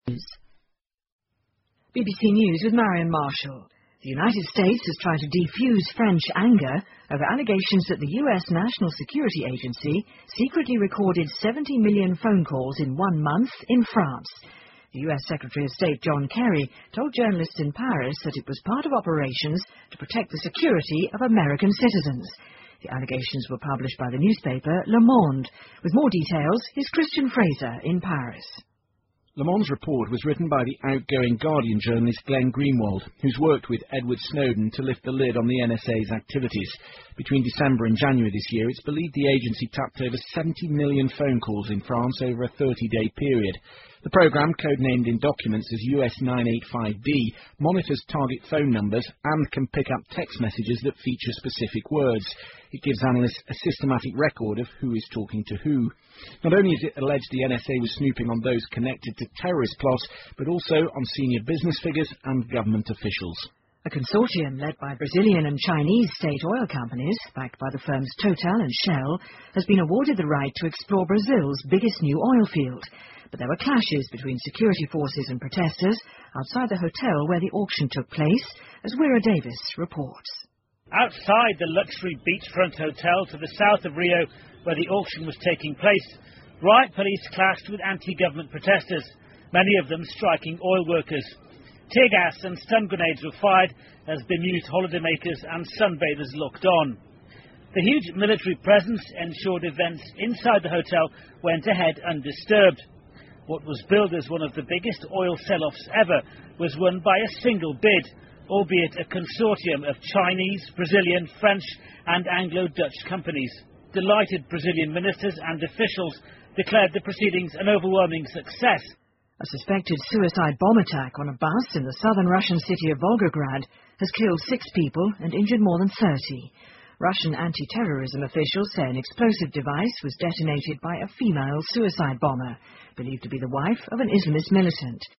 BBC News with Marion Marshall. The United States has tried to defuse French anger over allegations that the US National Security Agency secretly recorded 70 million phone calls in 1 month in France. The US Secretary of State John Kerry told journalists in Paris that it was part of operations to protect the security of American citizens. The allegations were published by the newspaper Le Monde. With more details, here's Christian Fraser in Paris. Le Monde's report was written by the outgoing Guardian journalist Glenn Greenwald, who's worked with Edward Snowden to lift the lid on the NSA's activities. Between December and January this year, it's believed the agency tapped over 70 million phone calls in France over a 30-day period. The programme, codenamed in documents as US 985B, monitors target phone numbers and can pick up text messages that feature specific words. It gives analysts a systematic record of who is talking to who. Not only is it alleged the NSA was snooping on those connected to terrorist plots, but also on senior business figures and government officials. A consortium led by Brazilian and Chinese state oil companies, backed by the firms Total and Shell, has been awarded the right to explore Brazil's biggest new oil field. But there were clashes between security forces and protesters outside the hotel where the auction took place, as Wira Davis reports. Outside the luxury beachfront hotel to the south of Rio, where the auction was taking place, riot police clashed with anti-government protesters, many of them striking oil workers. Tear gas and stun grenades were fired as bemused holidaymakers and sunbathers looked on. The huge military presence ensured events inside the hotel went ahead undisturbed. What was billed as one of the biggest oil sell-offs ever was won by a single bid, albeit a consortium of Chinese, Brazilian, French and Anglo-Dutch companies. Delighted Brazilian ministers and officials declared the proceedings an overwhelming success. A suspected suicide bomb attack on a bus in the southern Russian city of Volgograd has killed 6 people and injured more than 30. Russian anti-terrorism officials say an explosive device was detonated by a female suicide bomber, believed to be the wife of an Islamist militant.